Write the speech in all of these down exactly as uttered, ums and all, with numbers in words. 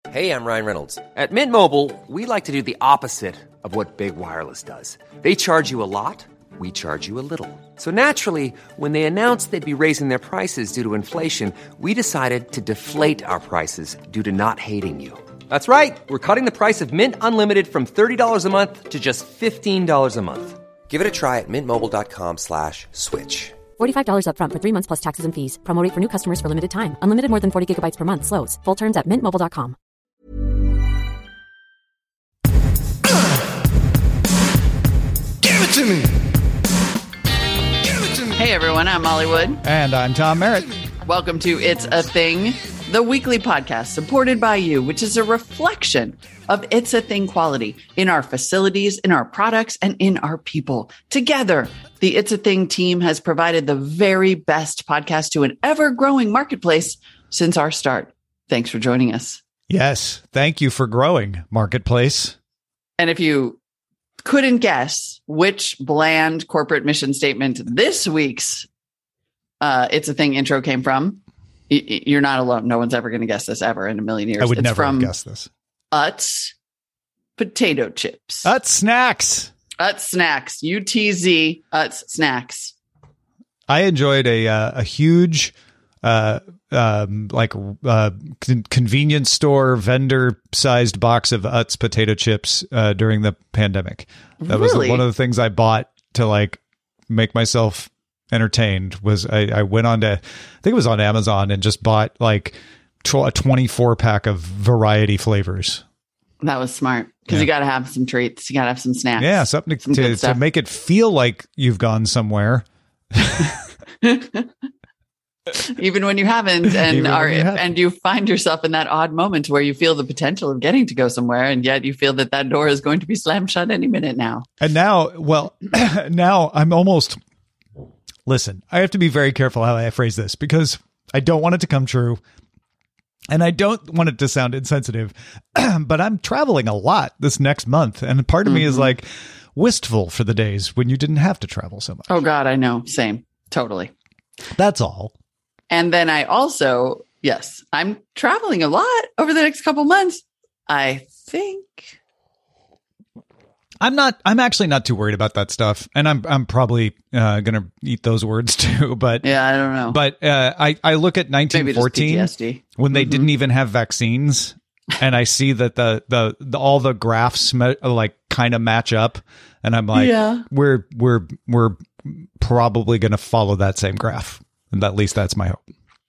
Hey, I'm Ryan Reynolds. At Mint Mobile, we like to do the opposite of what Big Wireless does. They charge you a lot, we charge you a little. So naturally, when they announced they'd be raising their prices due to inflation, we decided to deflate our prices due to not hating you. That's right. We're cutting the price of Mint Unlimited from thirty dollars a month to just fifteen dollars a month. Give it a try at mintmobile.com slash switch. forty-five dollars up front for three months plus taxes and fees. Promo rate for new customers for limited time. Unlimited more than forty gigabytes per month. Slows full terms at mint mobile dot com. Give it to me. Give it to me. Hey everyone, I'm Molly Wood. And I'm Tom Merritt. Welcome to It's a Thing, the weekly podcast supported by you, which is a reflection of It's a Thing quality in our facilities, in our products, and in our people. Together, the It's a Thing team has provided the very best podcast to an ever-growing marketplace since our start. Thanks for joining us. Yes, thank you for growing, Marketplace. And if you couldn't guess which bland corporate mission statement this week's uh, It's a Thing intro came from, y- you're not alone. No one's ever going to guess this ever in a million years. I would it's never from have guessed this. Utz potato chips. Utz Snacks. Utz Snacks. U T Z Utz Snacks. I enjoyed a uh, a huge uh um like uh con- convenience store vendor sized box of Utz potato chips uh during the pandemic. That Really? was one of the things I bought to like make myself entertained. Was I, I went on to I think it was on Amazon and just bought like tw- a twenty-four pack of variety flavors. That was smart because Yeah. you got to have some treats. You got to have some snacks. Yeah, something Some to, good to stuff. make it feel like you've gone somewhere. Even when you haven't, and Even are when you haven't. and you find yourself in that odd moment where you feel the potential of getting to go somewhere, and yet you feel that that door is going to be slammed shut any minute now. And now, well, now I'm almost, listen, I have to be very careful how I phrase this because I don't want it to come true. And I don't want it to sound insensitive, but I'm traveling a lot this next month. And part of me is like wistful for the days when you didn't have to travel so much. Oh God, I know. Same. Totally. That's all. And then I also, yes, I'm traveling a lot over the next couple months. I think. I'm not, I'm actually not too worried about that stuff. And I'm, I'm probably uh, going to eat those words too, but Yeah, I don't know. But uh, I, I look at nineteen Maybe just fourteen P T S D. when they Mhm. didn't even have vaccines, and I see that the the, the all the graphs me- like kind of match up, and I'm like, Yeah. we're we're we're probably going to follow that same graph, and at least that's my hope.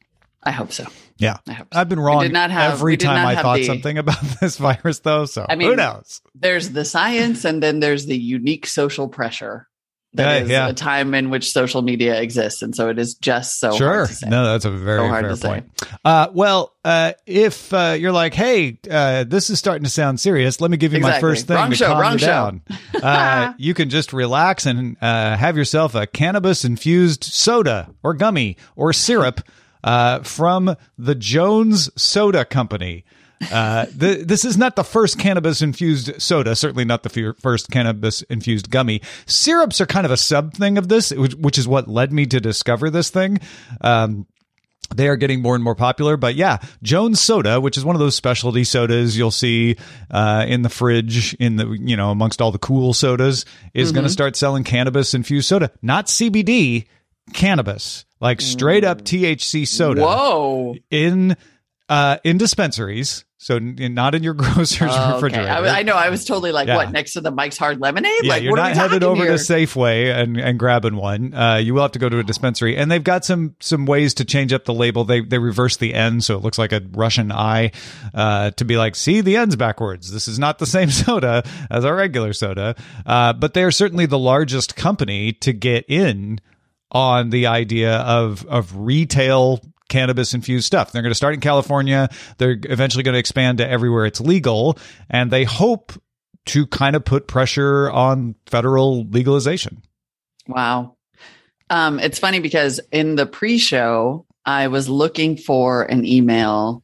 I hope so. Yeah, I hope so. I've been We wrong did not have- every we did time not I have thought the- something about this virus, though. So I mean, who knows? There's the science, and then there's the unique social pressure. That Yeah, is yeah. a time in which social media exists, and so it is just so Sure. hard to say. No, that's a very So hard fair to say. point. Uh, well, uh, if uh, you're like, hey, uh, this is starting to sound serious, let me give you my Exactly. first thing Wrong to show, calm wrong you show. down. uh, you can just relax and uh, have yourself a cannabis-infused soda or gummy or syrup uh, from the Jones Soda Company. Uh, the, this is not the first cannabis-infused soda, certainly not the f- first cannabis-infused gummy. Syrups are kind of a sub thing of this, which, which is what led me to discover this thing. Um, they are getting more and more popular, but yeah, Jones Soda, which is one of those specialty sodas you'll see uh, in the fridge, in the you know amongst all the cool sodas, is Mm-hmm. going to start selling cannabis-infused soda, not C B D, cannabis, like straight up T H C soda Whoa. in uh, in dispensaries. So n- not in your grocer's Oh, okay. refrigerator. I, I know. I was totally like, Yeah. what, next to the Mike's Hard Lemonade? Yeah, like, you're what are not we headed talking over here? to Safeway and, and grabbing one. Uh, you will have to go to a dispensary, and they've got some some ways to change up the label. They they reverse the N so it looks like a Russian I uh, to be like, see, the N's backwards. This is not the same soda as our regular soda, uh, but they are certainly the largest company to get in on the idea of of retail cannabis infused stuff. They're going to start in California. They're eventually going to expand to everywhere it's legal, and they hope to kind of put pressure on federal legalization. Wow. Um, it's funny because in the pre-show, I was looking for an email.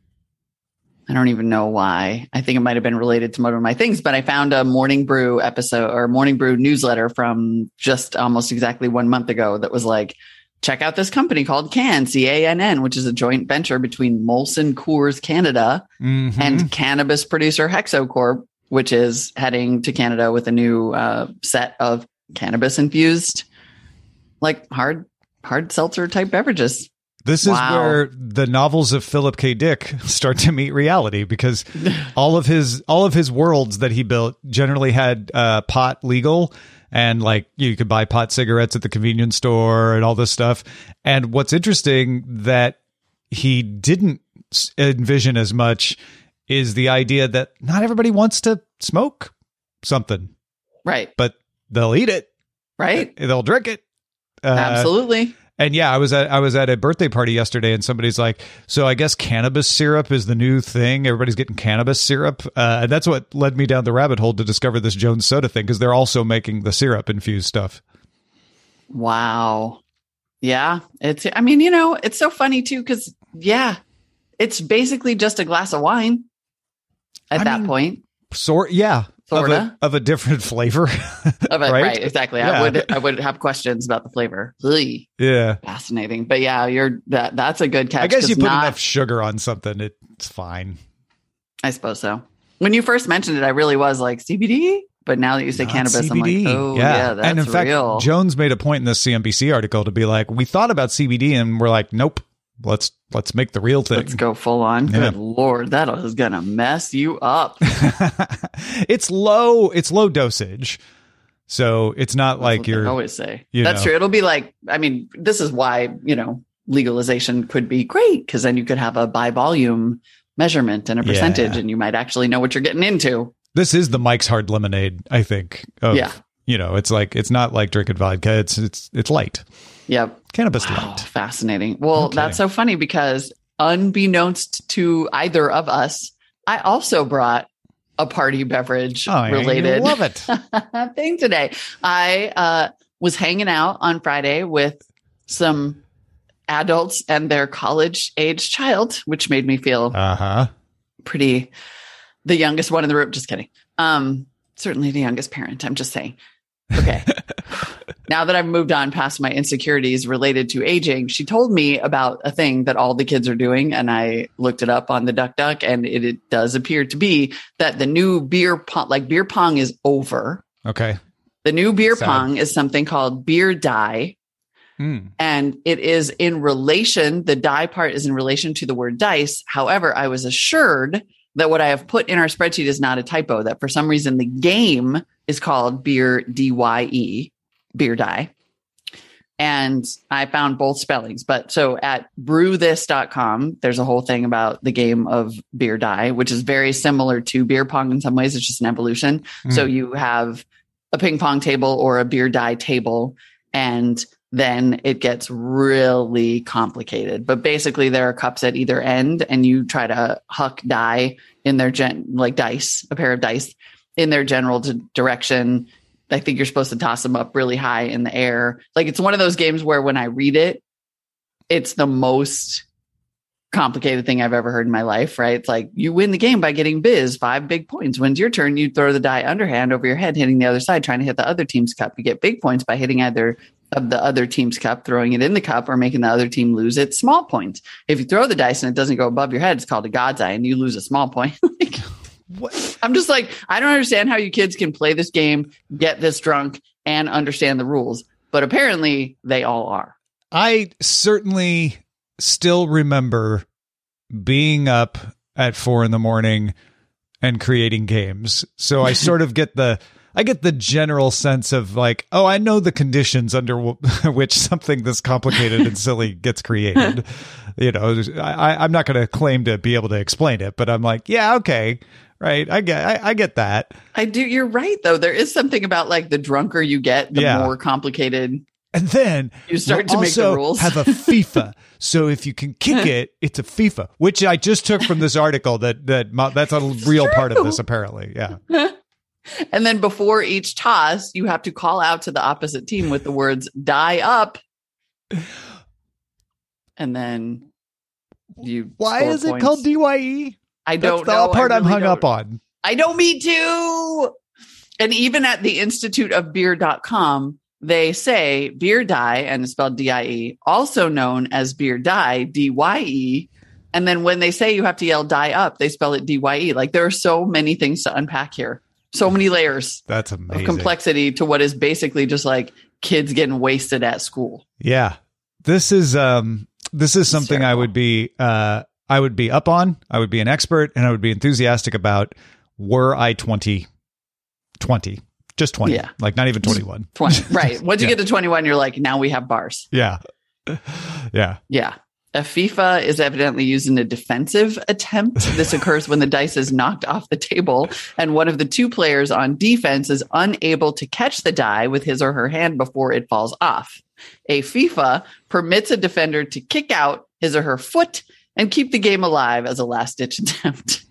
I don't even know why. I think it might have been related to one of my things, but I found a Morning Brew episode or Morning Brew newsletter from just almost exactly one month ago that was like, check out this company called Cann, C A N N, which is a joint venture between Molson Coors Canada Mhm. and cannabis producer Hexo Corp, which is heading to Canada with a new uh, set of cannabis infused, like hard, hard seltzer type beverages. This is Wow. where the novels of Philip K. Dick start to meet reality, because all of his all of his worlds that he built generally had uh, pot legal, and like you could buy pot cigarettes at the convenience store and all this stuff. And what's interesting that he didn't s- envision as much is the idea that not everybody wants to smoke something, Right. but they'll eat it, Right. they'll drink it. Uh, Absolutely. And yeah, I was at I was at a birthday party yesterday, and somebody's like, "So I guess cannabis syrup is the new thing. Everybody's getting cannabis syrup." Uh, and that's what led me down the rabbit hole to discover this Jones Soda thing, because they're also making the syrup infused stuff. Wow. Yeah. It's, I mean, you know, it's so funny too, because, yeah, it's basically just a glass of wine at I that mean, point. Sort, yeah, of Sorta. a, of a different flavor. Of it, right? right? Exactly. Yeah. I would, I would have questions about the flavor. Ugh, Yeah, fascinating. But yeah, you're that. That's a good catch. I guess 'cause you put not- enough sugar on something, it's fine. I suppose so. When you first mentioned it, I really was like C B D. But now that you say Not cannabis, C B D. I'm like, oh yeah, that's and in fact, real. Jones made a point in this C N B C article to be like, "We thought about C B D, and we're like, nope, let's let's make the real thing." Let's go full on. Yeah. Good Lord, that is gonna mess you up. It's low. It's low dosage, so it's not That's like what they you're. always say. you That's know. true. It'll be like, I mean, this is why, you know, legalization could be great, because then you could have a by volume measurement and a percentage, Yeah. and you might actually know what you're getting into. This is the Mike's Hard Lemonade, I think. Of, Yeah. You know, it's like it's not like drinking vodka. It's it's it's light. Yep. Cannabis Wow, light. fascinating. Well, Okay. that's so funny because unbeknownst to either of us, I also brought a party beverage I related love it. thing today. I uh, was hanging out on Friday with some adults and their college age child, which made me feel Uh huh. pretty the youngest one in the room. Just kidding. Um, certainly the youngest parent. I'm just saying. Okay. Now that I've moved on past my insecurities related to aging, she told me about a thing that all the kids are doing. And I looked it up on the Duck Duck, and it, it does appear to be that the new beer pong, like beer pong is over. Okay. The new beer Sad. pong is something called beer die. Mm. And it is in relation, the die part is in relation to the word dice. However, I was assured that what I have put in our spreadsheet is not a typo, that for some reason the game is called beer D Y E, beer die. And I found both spellings. But so at brew this dot com, there's a whole thing about the game of beer die, which is very similar to beer pong in some ways. It's just an evolution. Mm. So you have a ping pong table or a beer die table, and then it gets really complicated. But basically there are cups at either end, and you try to huck die in their gen like dice, a pair of dice in their general d- direction. I think you're supposed to toss them up really high in the air. Like it's one of those games where when I read it, it's the most complicated thing I've ever heard in my life, right? It's like you win the game by getting biz, five big points. When's your turn, you throw the die underhand over your head, hitting the other side, trying to hit the other team's cup. You get big points by hitting either of the other team's cup, throwing it in the cup, or making the other team lose it. Small points. If you throw the dice and it doesn't go above your head, it's called a God's eye, and you lose a small point. Like, What? I'm just like, I don't understand how you kids can play this game, get this drunk, and understand the rules. But apparently they all are. I certainly still remember being up at four in the morning and creating games. So I sort of get the, I get the general sense of like, oh, I know the conditions under w- which something this complicated and silly gets created. You know, I, I'm not going to claim to be able to explain it, but I'm like, yeah, okay, right. I get, I, I get that. I do. You're right, though. There is something about like the drunker you get, the Yeah. more complicated. And then You start we'll to make the also rules. have a FIFA. So if you can kick it, it's a FIFA, which I just took from this article that that mo- that's a real part of this apparently. Yeah. And then before each toss, you have to call out to the opposite team with the words "die up," and then you. Why score is it points. called D Y E? I That's don't the know. part I I'm really hung don't. up on. I know, me too. And even at the Institute of Beer dot com, they say beer dye, and it's spelled D I E, also known as beer dye, D Y E. And then when they say you have to yell die up, they spell it D Y E. Like there are so many things to unpack here. So many layers. That's amazing. Of complexity to what is basically just like kids getting wasted at school. Yeah. This is um this is something I would be uh I would be up on. I would be an expert and I would be enthusiastic about were I twenty twenty. Just twenty. Yeah. Like not even twenty-one. twenty. Right. Once you Yeah. get to twenty-one, you're like, now we have bars. Yeah. Yeah. Yeah. A FIFA is evidently used in a defensive attempt. This occurs when the dice is knocked off the table and one of the two players on defense is unable to catch the die with his or her hand before it falls off. A FIFA permits a defender to kick out his or her foot and keep the game alive as a last-ditch attempt.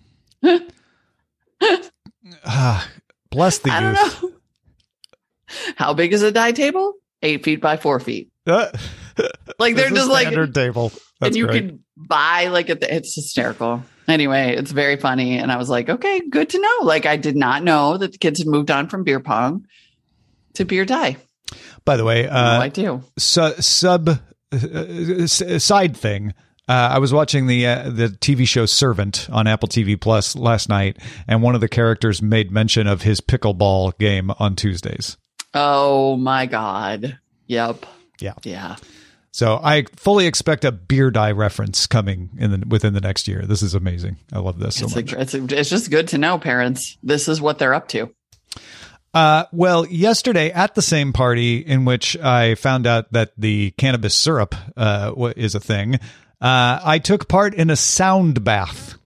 Ah, bless the I don't youth. know. How big is a die table? Eight feet by four feet. Uh, Like they're it's a just like, standard table. That's and you great. can buy like at the, it's hysterical. Anyway, it's very funny. And I was like, okay, good to know. Like I did not know that the kids had moved on from beer pong to beer die. By the way, uh, no, I do. su- sub uh, s- side thing. Uh, I was watching the uh, the T V show Servant on Apple T V Plus last night, and one of the characters made mention of his pickleball game on Tuesdays. Oh my God. Yep. Yeah. Yeah. So I fully expect a beer dye reference coming in the, within the next year. This is amazing. I love this so It's, much. a, it's, a, it's just good to know, parents. This is what they're up to. Uh, well, yesterday at the same party in which I found out that the cannabis syrup uh, wa- is a thing, uh, I took part in a sound bath.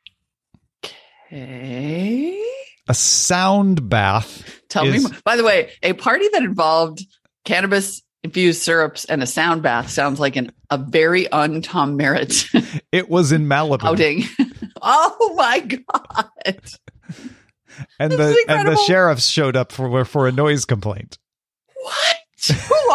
Okay. A sound bath. Tell is- me more. By the way, a party that involved cannabis infused syrups and a sound bath sounds like an a very un Tom Merritt It was in Malibu, outing. Oh my God. and This the is and the incredible. sheriffs showed up for for a noise complaint. What? Who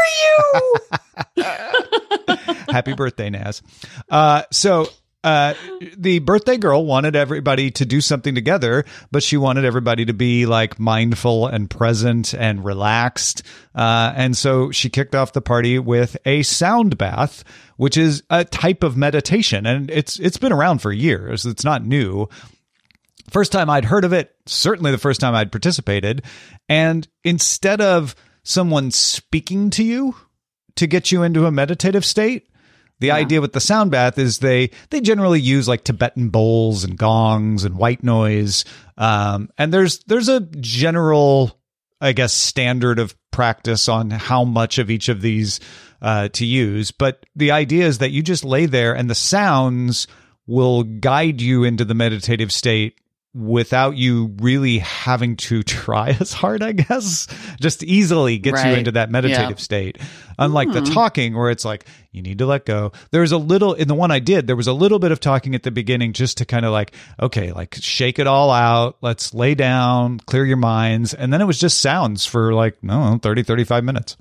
are you? Happy birthday, Naz. Uh, so uh, the birthday girl wanted everybody to do something together, but she wanted everybody to be like mindful and present and relaxed. Uh, and so she kicked off the party with a sound bath, which is a type of meditation. And it's it's been around for years. It's not new. First time I'd heard of it, certainly the first time I'd participated. And instead of someone speaking to you to get you into a meditative state, the Yeah. idea with the sound bath is they they generally use like Tibetan bowls and gongs and white noise. Um, and there's there's a general, I guess, standard of practice on how much of each of these uh, to use. But the idea is that you just lay there and the sounds will guide you into the meditative state without you really having to try as hard, I guess. Just easily gets you Right. into that meditative Yeah. state. Unlike the talking where it's like, you need to let go. There's a little, in the one I did, there was a little bit of talking at the beginning just to kind of like, okay, like shake it all out. Let's lay down, clear your minds. And then it was just sounds for like, no, thirty, thirty-five minutes.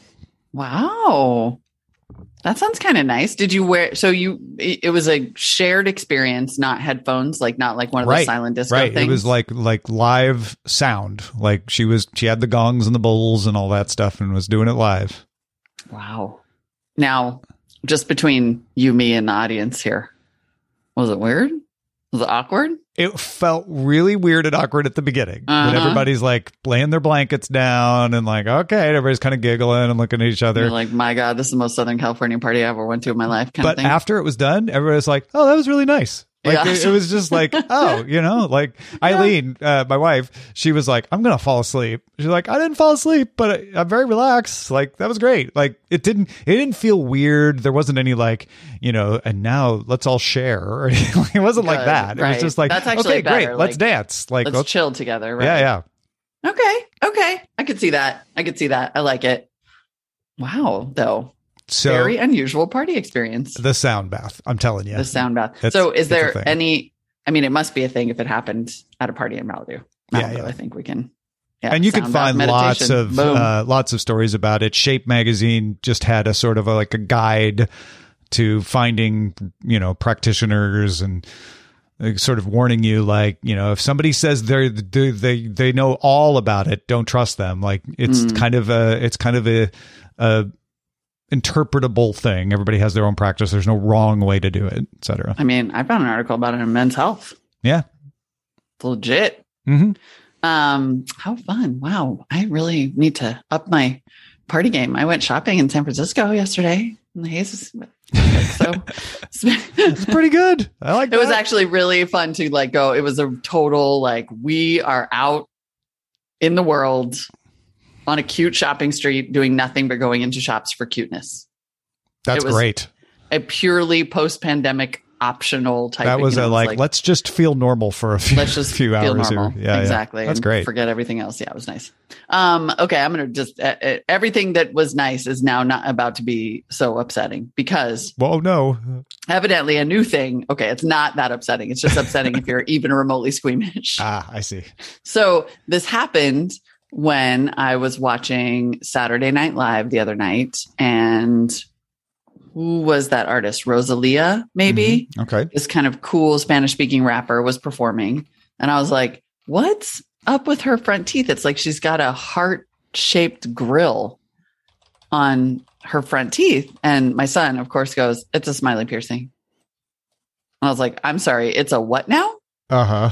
Wow. That sounds kind of nice. Did you wear, so you, it it was a shared experience, not headphones, like not like one of those silent disco right. things? It was like, like live sound. Like she was, she had the gongs and the bowls and all that stuff and was doing it live. Wow. Now, just between you, me, and the audience here, was it weird? Was it awkward? It felt really weird and awkward at the beginning when Uh-huh. everybody's like laying their blankets down and like, okay, everybody's kind of giggling and looking at each other. You're like, my God, this is the most Southern California party I ever went to in my life, kind But of thing. after it was done, everybody was like, oh, that was really nice. Like Yeah. it, it was just like, oh, you know, like Eileen, uh, my wife, she was like, I'm going to fall asleep. She's like, I didn't fall asleep, but I, I'm very relaxed. Like that was great. Like it didn't, it didn't feel weird. There wasn't any like, you know, and now let's all share or anything. It wasn't like Good, that. It right. was just like, That's actually okay, great. better. Let's Like, dance. Like, Let's let's, chill together. Right? yeah, yeah. Okay. Okay. I could see that. I could see that. I like it. Wow, though. So Very unusual party experience. the sound bath, I'm telling you. The sound bath. It's- So is it's a there thing. any, I mean, it must be a thing if it happened at a party in Malibu. Yeah, Malibu, yeah. I think we can. Yeah, and you can sound bath find lots meditation. of Boom. uh, lots of stories about it. Shape magazine just had a sort of a, like a guide to finding, you know, practitioners, and uh, sort of warning you, like, you know, if somebody says they're they they, they know all about it, don't trust them. Like it's Mm. kind of a it's kind of a, a interpretable thing. Everybody has their own practice. There's no wrong way to do it, et cetera. I mean, I found an article about it in Men's Health. Yeah. It's legit. Mm-hmm. Um, how fun. Wow. I really need to up my party game. I went shopping in San Francisco yesterday. And the haze is so It's pretty good. I like it that. was actually really fun to like go. It was a total like we are out in the world on a cute shopping street doing nothing but going into shops for cuteness. That's it was great. A purely post-pandemic optional type. That was you know, a it like, like, let's just feel normal for a few, let's just few feel hours normal. here. Yeah, exactly. Yeah. That's and great. Forget everything else. Yeah, it was nice. Um, okay, I'm gonna just uh, uh, everything that was nice is now not about to be so upsetting because Well, no. evidently a new thing. Okay, it's not that upsetting. It's just upsetting if you're even remotely squeamish. Ah, I see. So this happened when I was watching Saturday Night Live the other night, and who was that artist? Rosalia, maybe. Mhm. Okay. This kind of cool Spanish speaking rapper was performing. And I was like, what's up with her front teeth? It's like she's got a heart shaped grill on her front teeth. And my son, of course, goes, it's a smiley piercing. And I was like, I'm sorry, it's a what now? Uh huh.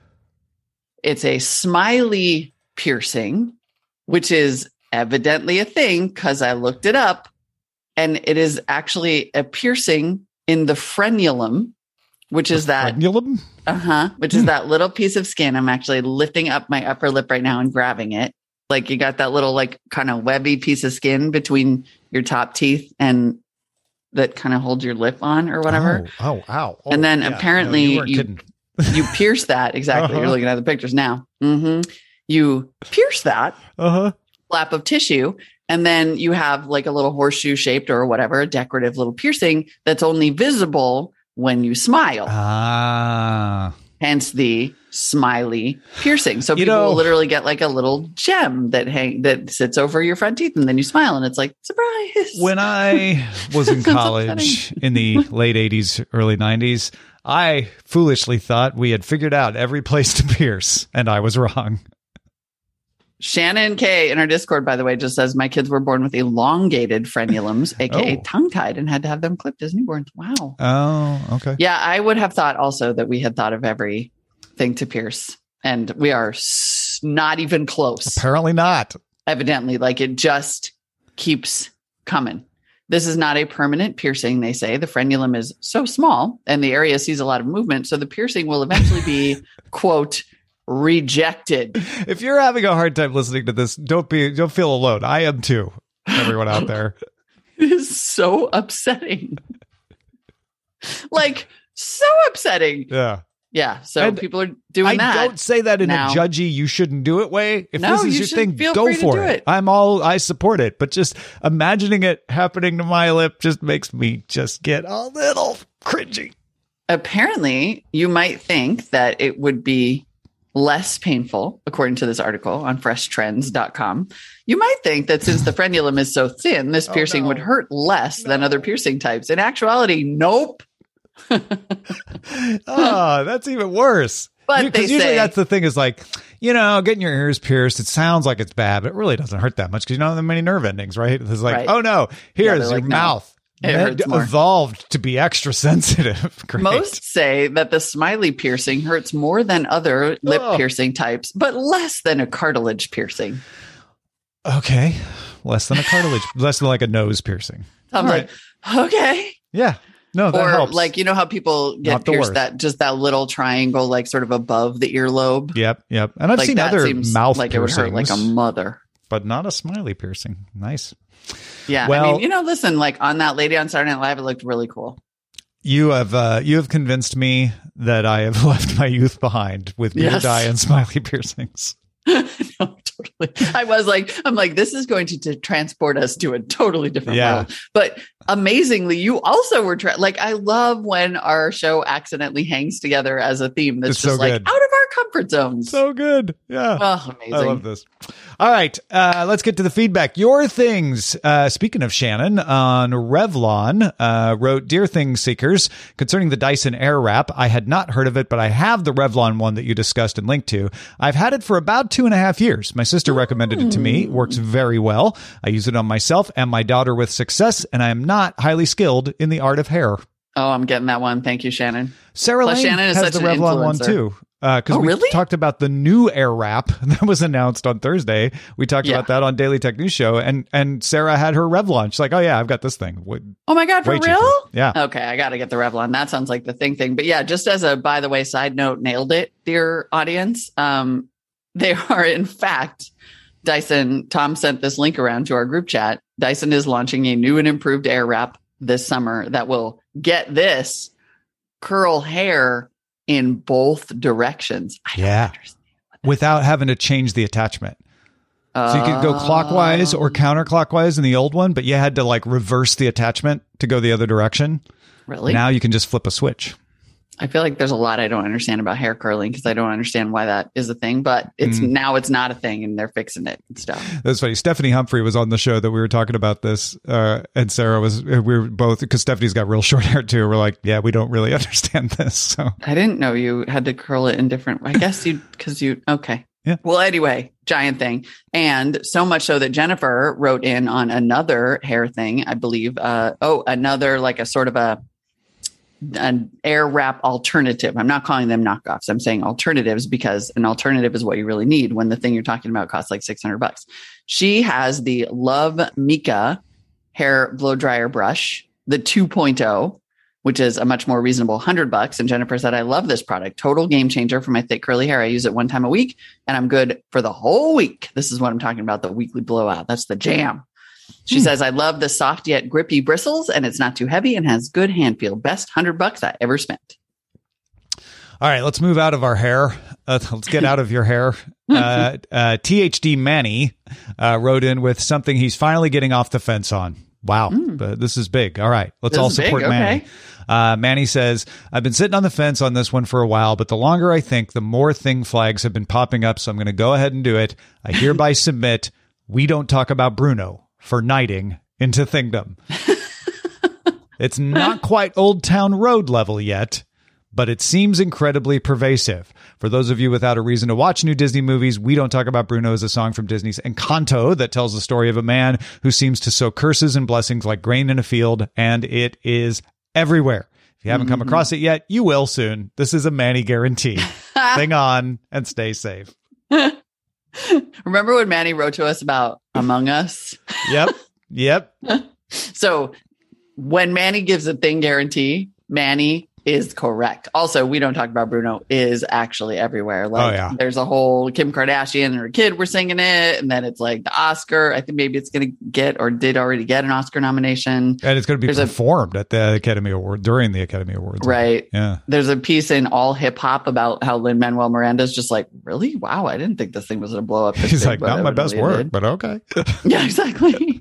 It's a smiley piercing, which is evidently a thing because I looked it up. And it is actually a piercing in the frenulum, which is that Frenulum? uh-huh, which is that little piece of skin. I'm actually lifting up my upper lip right now and grabbing it. Like you got that little like kind of webby piece of skin between your top teeth and that kind of holds your lip on or whatever. Oh, oh, ow. Oh, and then yeah. apparently No, you, weren't you, kidding. you pierce that. Exactly. Uh-huh. You're looking at the pictures now. Mm-hmm. You pierce that Uh-huh. flap of tissue. And then you have like a little horseshoe shaped or whatever, a decorative little piercing that's only visible when you smile. Ah. Hence the smiley piercing. So You people know- will literally get like a little gem that hang that sits over your front teeth, and then you smile, and it's like surprise. When I was in Sounds college in the late eighties, early nineties, I foolishly thought we had figured out every place to pierce, and I was wrong. Shannon K in our Discord, by the way, just says my kids were born with elongated frenulums, aka Oh. tongue-tied, and had to have them clipped as newborns. Wow. Oh, okay. Yeah, I would have thought also that we had thought of everything to pierce, and we are s- not even close. Apparently not. Evidently, like it just keeps coming. This is not a permanent piercing, they say. The frenulum is so small and the area sees a lot of movement, so the piercing will eventually be, quote, rejected. If you're having a hard time listening to this, don't be don't feel alone. I am too. Everyone out there. It is so upsetting. Like, so upsetting. Yeah. Yeah, so And people are doing I that. don't say that in now. a judgy, you shouldn't do it way. If No, this is you your should thing, feel go free to for do it. it. I'm all, I support it. But just imagining it happening to my lip just makes me just get a little cringy. Apparently, you might think that it would be less painful, according to this article on fresh trends dot com. You might think that since the frenulum is so thin, this piercing no. would hurt less than other piercing types. In actuality, nope. Oh, that's even worse. But Because they usually say- that's the thing is like, you know, getting your ears pierced, it sounds like it's bad, but it really doesn't hurt that much because you don't have that many nerve endings, right? It's like, Right. oh no, here's they're your like, no, mouth. it Med- hurts more. evolved to be extra sensitive. Great. Most say that the smiley piercing hurts more than other lip Oh. piercing types, but less than a cartilage piercing. Okay. Less than a cartilage, less than like a nose piercing. I'm All like, okay. Yeah. No, that Or helps. like, you know how people Not get the pierced worst. that just that little triangle, like sort of above the earlobe. Yep, yep. And I've Like seen that other seems mouth like it would piercings, hurt like a mother. but not a smiley piercing. Nice. Yeah. I Well- mean, you know, listen, like on that lady on Saturday Night Live, it looked really cool. You have uh, you have convinced me that I have left my youth behind with beard Yes. dye and smiley piercings. No, totally. I was like, I'm like, this is going to, to transport us to a totally different Yeah. world. But amazingly, you also were tra- like, I love when our show accidentally hangs together as a theme that's It's so just like good. out of our comfort zones. So good. Yeah. Oh, amazing. I love this. All right. Uh, let's get to the feedback. Your Things. Uh, speaking of Shannon, on Revlon, uh, wrote, Dear Things Seekers, concerning the Dyson Airwrap, I had not heard of it, but I have the Revlon one that you discussed and linked to. I've had it for about two and a half years. My sister recommended it to me. It works very well. I use it on myself and my daughter with success, and I am not highly skilled in the art of hair. Oh, I'm getting that one. Thank you, Shannon. Sarah Plus, Lane Shannon is has such the an Revlon one influencer. too. Because Oh, we really? talked about the new Airwrap that was announced on Thursday. We talked Yeah. about that on Daily Tech News Show, and and Sarah had her Revlon. She's like, "Oh yeah, I've got this thing." What- Oh my God, for Way cheaper. real? Yeah. Okay, I got to get the Revlon. That sounds like the thing thing. But yeah, just as a by the way side note, nailed it, dear audience. Um, they are in fact Dyson. Tom sent this link around to our group chat. Dyson is launching a new and improved Airwrap this summer that will get this curl hair in both directions. I don't Yeah. understand. Without having to change the attachment. So you could go clockwise or counterclockwise in the old one, but you had to like reverse the attachment to go the other direction. Really? Now you can just flip a switch. I feel like there's a lot I don't understand about hair curling because I don't understand why that is a thing, but it's Mm. now it's not a thing and they're fixing it and stuff. That's funny. Stephanie Humphrey was on the show that we were talking about this, uh, and Sarah was. We were both, because Stephanie's got real short hair too. We're like, yeah, we don't really understand this. So I didn't know you had to curl it in different. I guess you because you okay. Yeah. Well, anyway, giant thing, and so much so that Jennifer wrote in on another hair thing. I believe. Uh, oh, another like a sort of a an Airwrap alternative. I'm not calling them knockoffs. I'm saying alternatives because an alternative is what you really need when the thing you're talking about costs like six hundred bucks. She has the Love Mika hair blow dryer brush, the two point oh, which is a much more reasonable one hundred bucks. And Jennifer said, I love this product. Total game changer for my thick curly hair. I use it one time a week and I'm good for the whole week. This is what I'm talking about. The weekly blowout. That's the jam. She Hmm. says, I love the soft yet grippy bristles and it's not too heavy and has good hand feel. Best one hundred bucks I ever spent. all right, let's move out of our hair. Uh, let's get out of your hair. Uh, uh, T H D Manny uh, wrote in with something he's finally getting off the fence on. Wow, but this is big. All right, let's This all is big, support okay. Manny. Uh, Manny says, I've been sitting on the fence on this one for a while, but the longer I think, the more thing flags have been popping up. So I'm going to go ahead and do it. I hereby submit, we don't talk about Bruno for knighting into Thingdom. It's not quite Old Town Road level yet, but it seems incredibly pervasive. For those of you without a reason to watch new Disney movies, We Don't Talk About Bruno is a song from Disney's Encanto that tells the story of a man who seems to sow curses and blessings like grain in a field, and it is everywhere. If you haven't come across it yet, you will soon. This is a Manny guarantee. Sing on and stay safe. Remember when Manny wrote to us about Among Us? Yep. Yep. So when Manny gives a thing guarantee, Manny is correct. Also, We Don't Talk About Bruno is actually everywhere. Like Oh, yeah. there's a whole Kim Kardashian and her kid were singing it. And then it's like the Oscar. I think maybe it's going to get or did already get an Oscar nomination. And it's going to be There's a- performed at the Academy Award during the Academy Awards. Right. Yeah. There's a piece in All Hip Hop about how Lin-Manuel Miranda's just like, really? Wow. I didn't think this thing was going to blow up. this He's big, like, but not my it best really work, did." but okay. Yeah, exactly.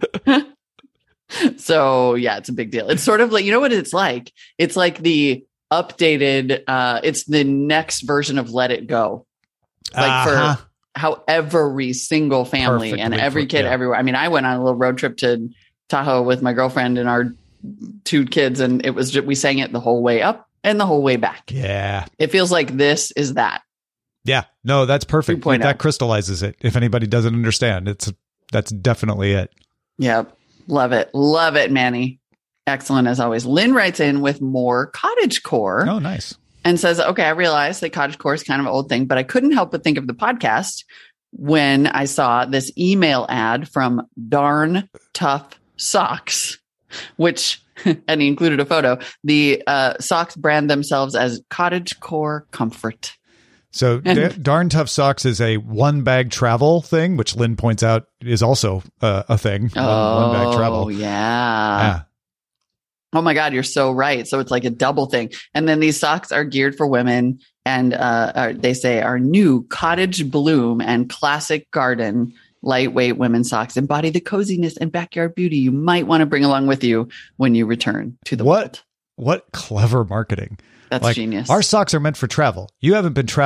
So yeah, it's a big deal. It's sort of like, you know what it's like? It's like the updated, uh, it's the next version of Let It Go. Like Uh-huh. for how every single family and Perfectly every put, kid yeah. everywhere. I mean, I went on a little road trip to Tahoe with my girlfriend and our two kids, and it was just, we sang it the whole way up and the whole way back. Yeah. It feels like this is that. Yeah. No, that's perfect. two point oh. That crystallizes it. If anybody doesn't understand, it's that's definitely it. Yep. Love it. Love it, Manny. Excellent as always. Lynn writes in with more cottagecore Oh, nice. and says, okay, I realize that cottagecore is kind of an old thing, but I couldn't help but think of the podcast when I saw this email ad from Darn Tough Socks, which, and he included a photo. The uh, socks brand themselves as cottagecore comfort. So da- Darn Tough Socks is a one bag travel thing, which Lynn points out is also uh, a thing. One, Oh, one bag travel. yeah. Yeah. Oh my God, you're so right. So it's like a double thing. And then these socks are geared for women and uh, are, they say are new cottage bloom and classic garden lightweight women's socks embody the coziness and backyard beauty you might want to bring along with you when you return to the What? world. What clever marketing. That's Like, genius. Our socks are meant for travel. You haven't been traveling,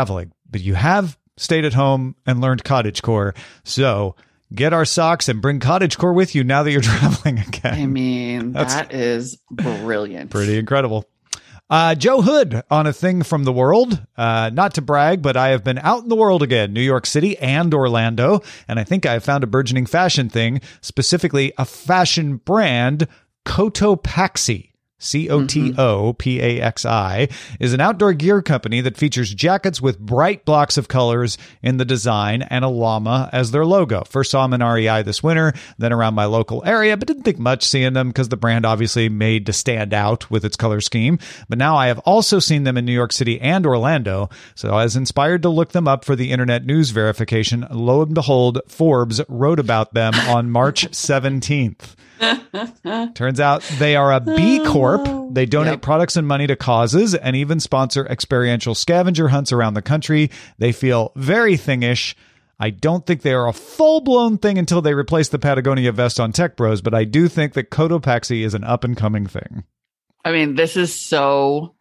but you have stayed at home and learned cottagecore. So get our socks and bring cottagecore with you now that you're traveling again. I mean, That's that is brilliant. Pretty incredible. Uh, Joe Hood on a thing from the world. Uh, not to brag, but I have been out in the world again, New York City and Orlando. And I think I found a burgeoning fashion thing, specifically a fashion brand, Cotopaxi. C O T O P A X I, is an outdoor gear company that features jackets with bright blocks of colors in the design and a llama as their logo. First saw them in R E I this winter, then around my local area, but didn't think much seeing them because the brand obviously made to stand out with its color scheme. But now I have also seen them in New York City and Orlando, so I was inspired to look them up for the internet news verification. Lo and behold, Forbes wrote about them on March seventeenth. Turns out they are a B Corp. They donate yep. products and money to causes and even sponsor experiential scavenger hunts around the country. They feel very thingish. I don't think they are a full-blown thing until they replace the Patagonia vest on Tech Bros, but I do think that Cotopaxi is an up-and-coming thing. I mean, this is so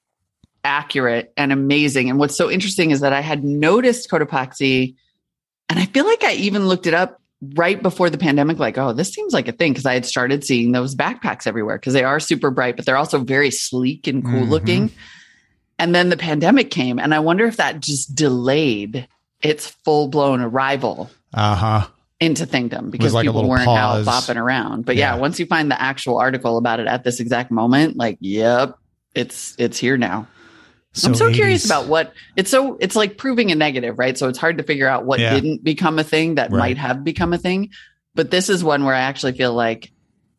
accurate and amazing. And what's so interesting is that I had noticed Cotopaxi, and I feel like I even looked it up right before the pandemic, like, oh, this seems like a thing, because I had started seeing those backpacks everywhere because they are super bright, but they're also very sleek and cool mm-hmm. looking. And then the pandemic came, and I wonder if that just delayed its full blown arrival uh-huh. into Thingdom because like people weren't pause. out bopping around. But yeah. yeah, once you find the actual article about it at this exact moment, like, yep, it's it's here now. So I'm so eighties. Curious about what it's so it's like proving a negative, right? So it's hard to figure out what yeah. didn't become a thing that right. might have become a thing. But this is one where I actually feel like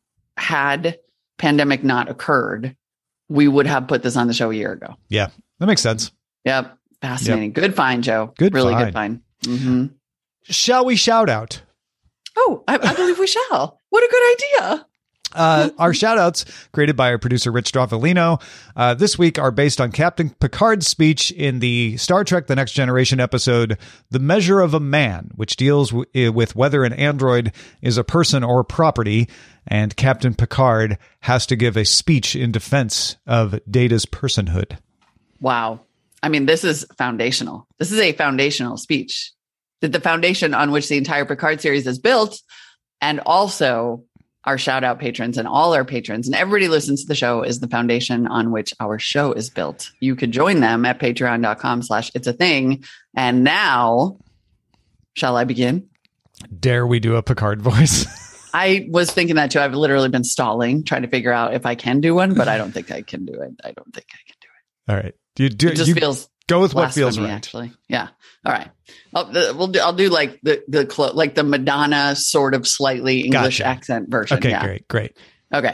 had pandemic not occurred, we would have put this on the show a year ago. Yeah, that makes sense. Yep. Fascinating. Yep. Good find, Joe. Good really find. good find. Mm-hmm. Shall we shout out? Oh, I, I believe we shall. What a good idea. Uh, our shout-outs, created by our producer, Rich Stroffolino, uh, this week are based on Captain Picard's speech in the Star Trek The Next Generation episode, The Measure of a Man, which deals w- with whether an android is a person or property, and Captain Picard has to give a speech in defense of Data's personhood. Wow. I mean, this is foundational. This is a foundational speech. The foundation on which the entire Picard series is built, and also our shout out patrons and all our patrons and everybody who listens to the show is the foundation on which our show is built. You could join them at patreon.com slash it's a thing. And now, shall I begin? Dare we do a Picard voice? I was thinking that too. I've literally been stalling, trying to figure out if I can do one, but I don't think I can do it. I don't think I can do it. All right. Do you do it? Just you feels go with what feels right. Actually. Yeah. All right. I'll, uh, we'll do, I'll do like the, the, clo- like the Madonna sort of slightly English gotcha. accent version. Okay, yeah. great, great. Okay.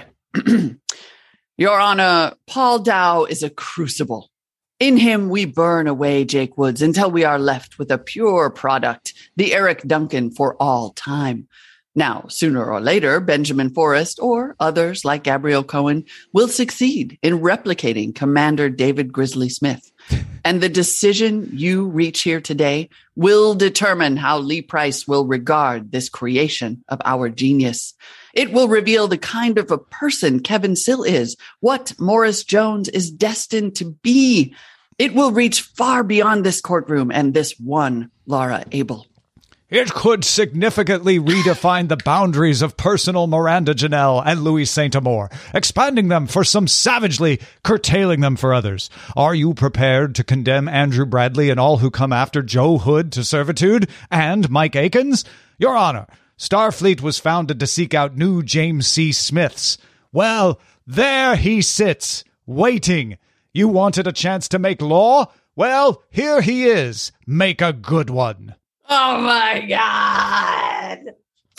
Your Honor, Paul Dow is a crucible. In him, we burn away Jake Woods until we are left with a pure product, the Eric Duncan for all time. Now, sooner or later, Benjamin Forrest or others like Gabrielle Cohen will succeed in replicating Commander David Grizzly Smith. And the decision you reach here today will determine how Lee Price will regard this creation of our genius. It will reveal the kind of a person Kevin Sill is, what Morris Jones is destined to be. It will reach far beyond this courtroom and this one Laura Abel. It could significantly redefine the boundaries of personal Miranda Janelle and Louis Saint-Amour, expanding them for some savagely, curtailing them for others. Are you prepared to condemn Andrew Bradley and all who come after Joe Hood to servitude and Mike Akins? Your Honor, Starfleet was founded to seek out new James C. Smiths. Well, there he sits, waiting. You wanted a chance to make law? Well, here he is. Make a good one. Oh my God.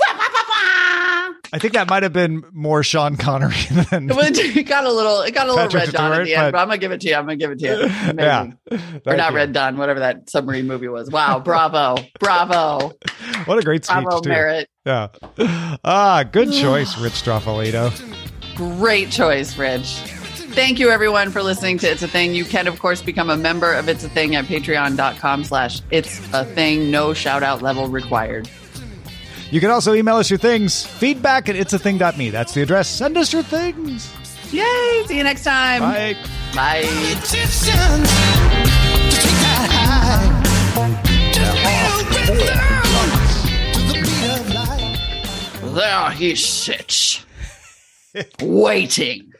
I think that might have been more Sean Connery than it got a little it got a little Patrick Red Dawn at the end, but... but I'm gonna give it to you. I'm gonna give it to you. Amazing. Yeah. Or not you. Red Dawn, whatever that submarine movie was. Wow, bravo. Bravo. What a great speech. Bravo, too. Merritt. Yeah. Ah, good choice, Rich Stroffolino. Great choice, Rich. Thank you, everyone, for listening to It's a Thing. You can, of course, become a member of It's a Thing at patreon.com slash It's a Thing. No shout-out level required. You can also email us your things. Feedback at its a thing dot me. That's the address. Send us your things. Yay! See you next time. Bye. Bye. Egyptians to take that high. he sits, waiting.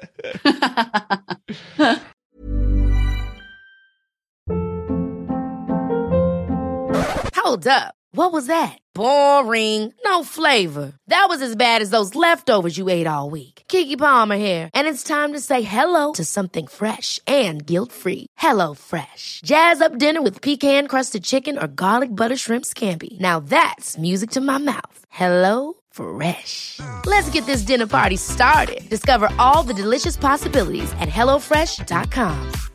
Hold up. What was that? Boring. No flavor. That was as bad as those leftovers you ate all week. Keke Palmer here, and it's time to say hello to something fresh and guilt-free. Hello Fresh. Jazz up dinner with pecan-crusted chicken or garlic butter shrimp scampi. Now that's music to my mouth. Hello Fresh. Let's get this dinner party started. Discover all the delicious possibilities at hello fresh dot com.